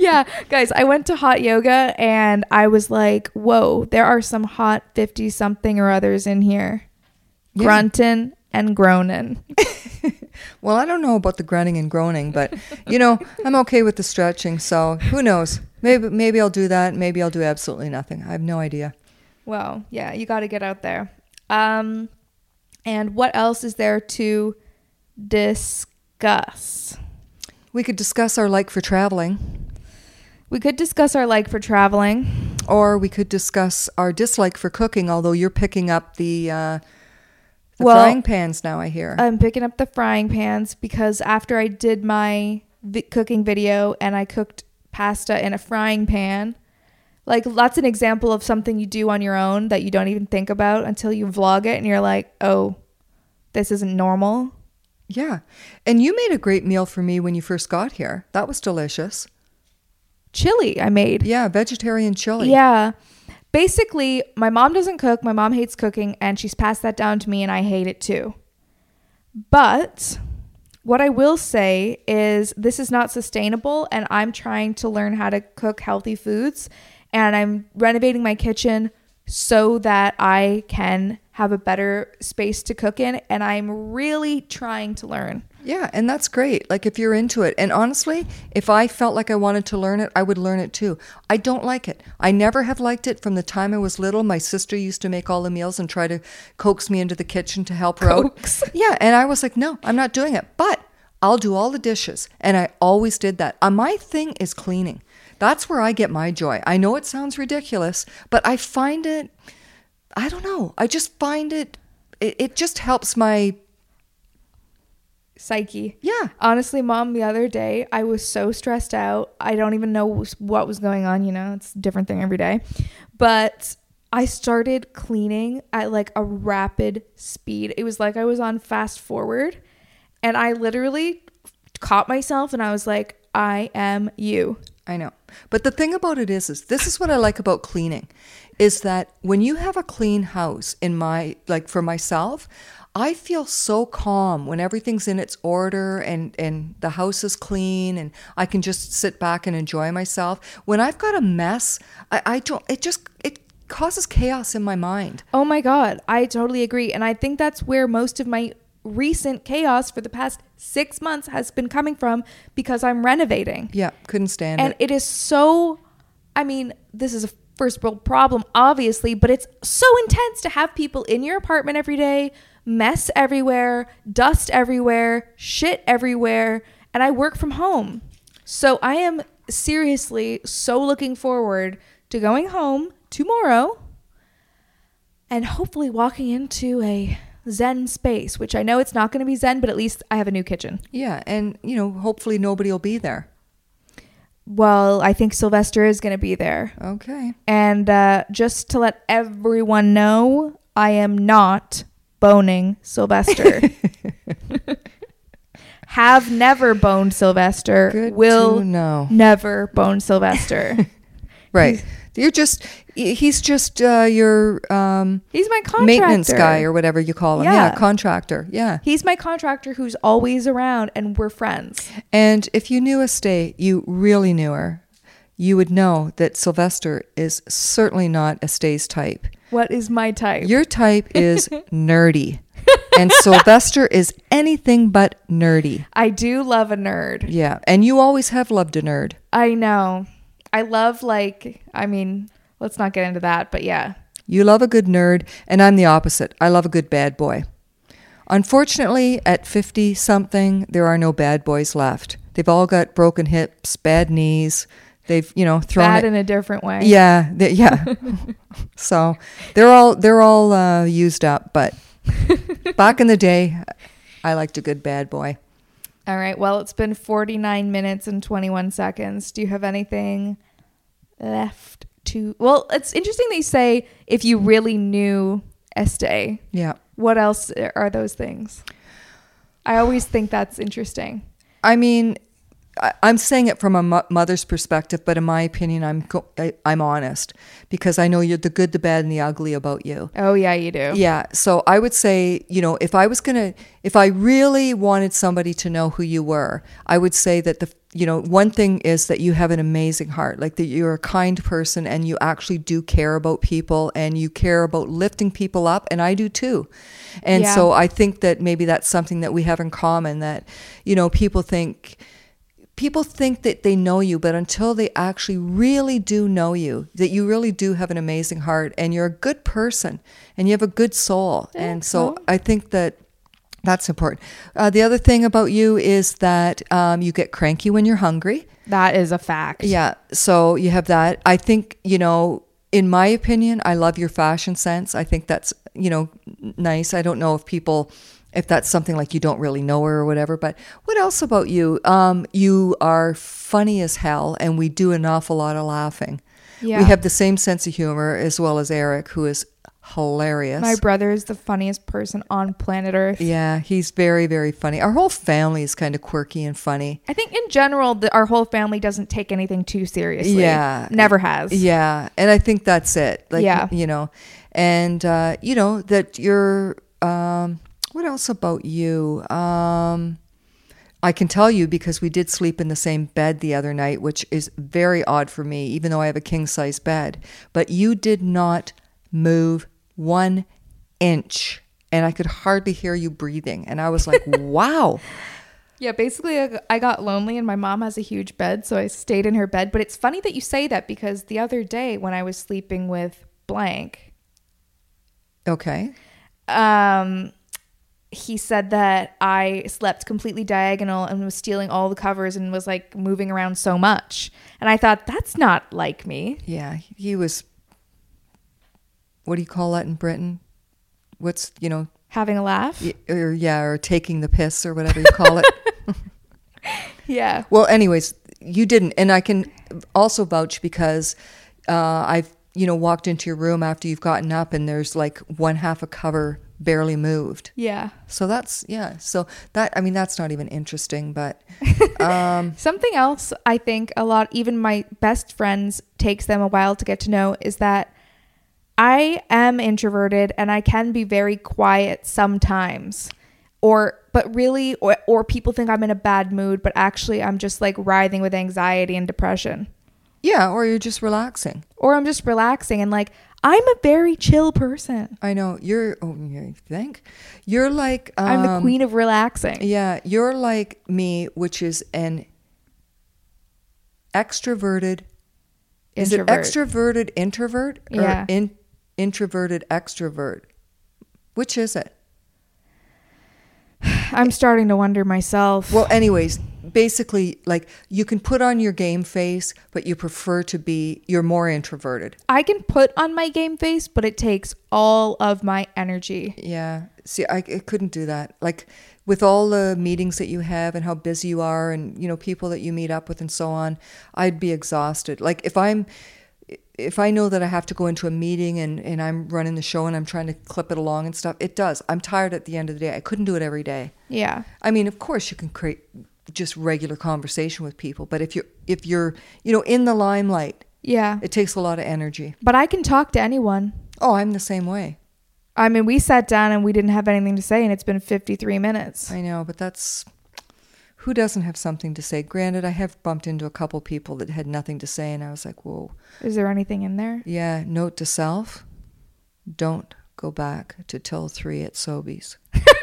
Yeah, guys, I went to hot yoga and I was like, whoa, there are some hot 50 something or others in here. Yeah. Grunting and groaning. Well, I don't know about the grunting and groaning, but I'm okay with the stretching. So who knows? Maybe I'll do that. Maybe I'll do absolutely nothing. I have no idea. Well, yeah, you got to get out there. And what else is there to discuss? We could discuss our like for traveling. We could discuss our like for traveling. Or we could discuss our dislike for cooking, although you're picking up the frying pans now, I hear. I'm picking up the frying pans because after I did my cooking video and I cooked pasta in a frying pan, like that's an example of something you do on your own that you don't even think about until you vlog it and you're like, oh, this isn't normal. Yeah. And you made a great meal for me when you first got here. That was delicious. Chili I made. Yeah, vegetarian chili. Yeah. Basically, my mom doesn't cook. My mom hates cooking, and she's passed that down to me, and I hate it too. But what I will say is this is not sustainable, and I'm trying to learn how to cook healthy foods, and I'm renovating my kitchen so that I can have a better space to cook in, and I'm really trying to learn. Yeah, and that's great. Like if you're into it. And honestly, if I felt like I wanted to learn it, I would learn it too. I don't like it. I never have liked it from the time I was little. My sister used to make all the meals and try to coax me into the kitchen to help her out. Yeah, and I was like, no, I'm not doing it. But I'll do all the dishes. And I always did that. My thing is cleaning. That's where I get my joy. I know it sounds ridiculous, but I find it, I don't know. I just find it just helps my psyche. Yeah. Honestly, Mom, the other day, I was so stressed out. I don't even know what was going on. It's a different thing every day. But I started cleaning at like a rapid speed. It was like I was on fast forward. And I literally caught myself and I was like, I am you. I know. But the thing about it is this is what I like about cleaning, is that when you have a clean house for myself, I feel so calm when everything's in its order and the house is clean and I can just sit back and enjoy myself. When I've got a mess, it causes chaos in my mind. Oh my God, I totally agree. And I think that's where most of my recent chaos for the past 6 months has been coming from, because I'm renovating. Yeah, couldn't stand it. And it is so, this is a first world problem, obviously, but it's so intense to have people in your apartment every day, mess everywhere, dust everywhere, shit everywhere, and I work from home. So I am seriously so looking forward to going home tomorrow and hopefully walking into a Zen space, which I know it's not going to be Zen, but at least I have a new kitchen. Yeah, and hopefully nobody will be there. Well, I think Sylvester is going to be there. Okay. And just to let everyone know, I am not boning Sylvester. Have never boned Sylvester. Good will to know. Never bone Sylvester. Right. He's just your he's my contractor, maintenance guy or whatever you call him. Yeah, contractor. Yeah. He's my contractor who's always around, and we're friends. And if you knew Estee, you really knew her, you would know that Sylvester is certainly not Estee's type. What is my type? Your type is nerdy. And Sylvester is anything but nerdy. I do love a nerd. Yeah. And you always have loved a nerd. I know. I love let's not get into that, but yeah. You love a good nerd, and I'm the opposite. I love a good bad boy. Unfortunately, at 50-something, there are no bad boys left. They've all got broken hips, bad knees. They've, thrown bad in a different way. Yeah, yeah. So they're all used up. But back in the day, I liked a good bad boy. All right. Well, it's been 49 minutes and 21 seconds. Do you have anything left to... Well, it's interesting they say if you really knew Estee. Yeah. What else are those things? I always think that's interesting. I'm saying it from a mother's perspective, but in my opinion, I'm honest because I know you're the good, the bad, and the ugly about you. Oh yeah, you do. Yeah. So I would say, if I really wanted somebody to know who you were, I would say that one thing is that you have an amazing heart, like that you're a kind person and you actually do care about people and you care about lifting people up. And I do too. And so I think that maybe that's something that we have in common, that, people think that they know you, but until they actually really do know you, that you really do have an amazing heart and you're a good person and you have a good soul. And so I think that that's important. The other thing about you is that you get cranky when you're hungry. That is a fact. Yeah. So you have that. I think, in my opinion, I love your fashion sense. I think that's, nice. I don't know if that's something like you don't really know her or whatever, but what else about you? You are funny as hell and we do an awful lot of laughing. Yeah. We have the same sense of humor as well as Eric, who is hilarious. My brother is the funniest person on planet Earth. Yeah, he's very, very funny. Our whole family is kind of quirky and funny. I think in general, our whole family doesn't take anything too seriously. Yeah. Never has. Yeah. And I think that's it. Like, yeah. And, that you're, what else about you? I can tell you because we did sleep in the same bed the other night, which is very odd for me, even though I have a king-size bed. But you did not move 1 inch, and I could hardly hear you breathing. And I was like, wow. Yeah, basically I got lonely and my mom has a huge bed, so I stayed in her bed. But it's funny that you say that because the other day when I was sleeping with blank. Okay. He said that I slept completely diagonal and was stealing all the covers and was like moving around so much. And I thought, that's not like me. Yeah, he was, what do you call that in Britain? What's, having a laugh? Or taking the piss or whatever you call it. Yeah. Well, anyways, you didn't. And I can also vouch because I've, walked into your room after you've gotten up and there's like 1/2 a cover barely moved. Yeah. So that's that's not even interesting, but something else I think a lot, even my best friends, takes them a while to get to know is that I am introverted and I can be very quiet sometimes, or people think I'm in a bad mood, but actually I'm just like writhing with anxiety and depression. Yeah. Or you're just relaxing. Or I'm just relaxing and like, I'm a very chill person. I know. You think? You're like... I'm the queen of relaxing. Yeah. You're like me, which is an extroverted... Introvert. Is it extroverted introvert? Yeah. Or introverted extrovert? Which is it? I'm starting to wonder myself. Well, anyways, basically, like, you can put on your game face, but you're more introverted. I can put on my game face, but it takes all of my energy. Yeah. See, I couldn't do that. Like, with all the meetings that you have and how busy you are and, people that you meet up with and so on, I'd be exhausted. Like, if I know that I have to go into a meeting and I'm running the show and I'm trying to clip it along and stuff, it does. I'm tired at the end of the day. I couldn't do it every day. Yeah. I mean, of course you can create just regular conversation with people, but if you're in the limelight, yeah, it takes a lot of energy. But I can talk to anyone. Oh, I'm the same way. I mean, we sat down and we didn't have anything to say and it's been 53 minutes. I know, but who doesn't have something to say? Granted, I have bumped into a couple people that had nothing to say and I was like, whoa. Is there anything in there? Yeah. Note to self, don't go back to till 3 at Sobeys.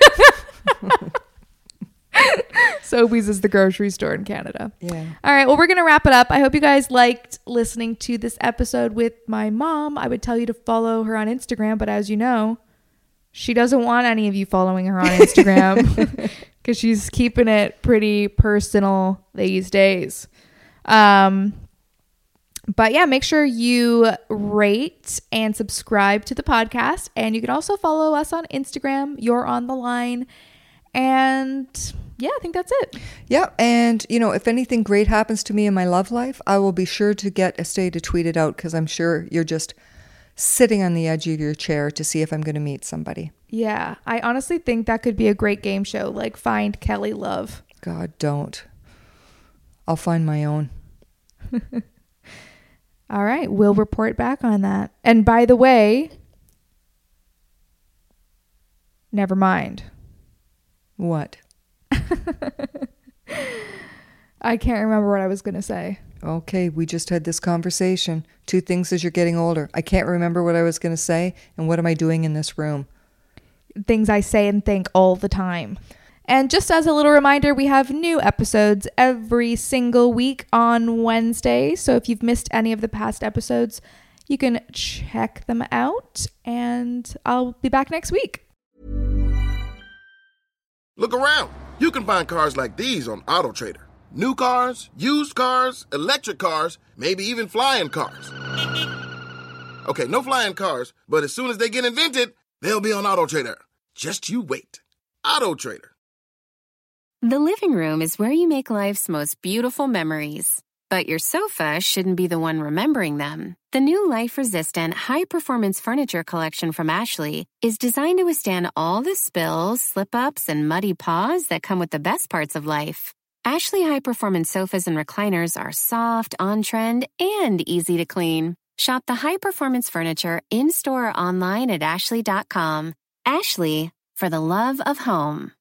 Sobeys is the grocery store in Canada. Yeah. All right. Well, we're going to wrap it up. I hope you guys liked listening to this episode with my mom. I would tell you to follow her on Instagram, but as you know, she doesn't want any of you following her on Instagram because she's keeping it pretty personal these days. But yeah, make sure you rate and subscribe to the podcast. And you can also follow us on Instagram. You're on the line. And yeah, I think that's it. Yeah. And, if anything great happens to me in my love life, I will be sure to get Estee to tweet it out because I'm sure you're just sitting on the edge of your chair to see if I'm going to meet somebody. Yeah. I honestly think that could be a great game show, like Find Kelly Love. God, don't. I'll find my own. All right, we'll report back on that. And by the way, never mind. What? I can't remember what I was going to say. Okay, we just had this conversation. 2 things as you're getting older. I can't remember what I was going to say, and what am I doing in this room? Things I say and think all the time. And just as a little reminder, we have new episodes every single week on Wednesday. So if you've missed any of the past episodes, you can check them out. And I'll be back next week. Look around. You can find cars like these on AutoTrader. New cars, used cars, electric cars, maybe even flying cars. Okay, no flying cars, but as soon as they get invented, they'll be on AutoTrader. Just you wait. AutoTrader. The living room is where you make life's most beautiful memories. But your sofa shouldn't be the one remembering them. The new life-resistant, high-performance furniture collection from Ashley is designed to withstand all the spills, slip-ups, and muddy paws that come with the best parts of life. Ashley high-performance sofas and recliners are soft, on-trend, and easy to clean. Shop the high-performance furniture in-store or online at ashley.com. Ashley, for the love of home.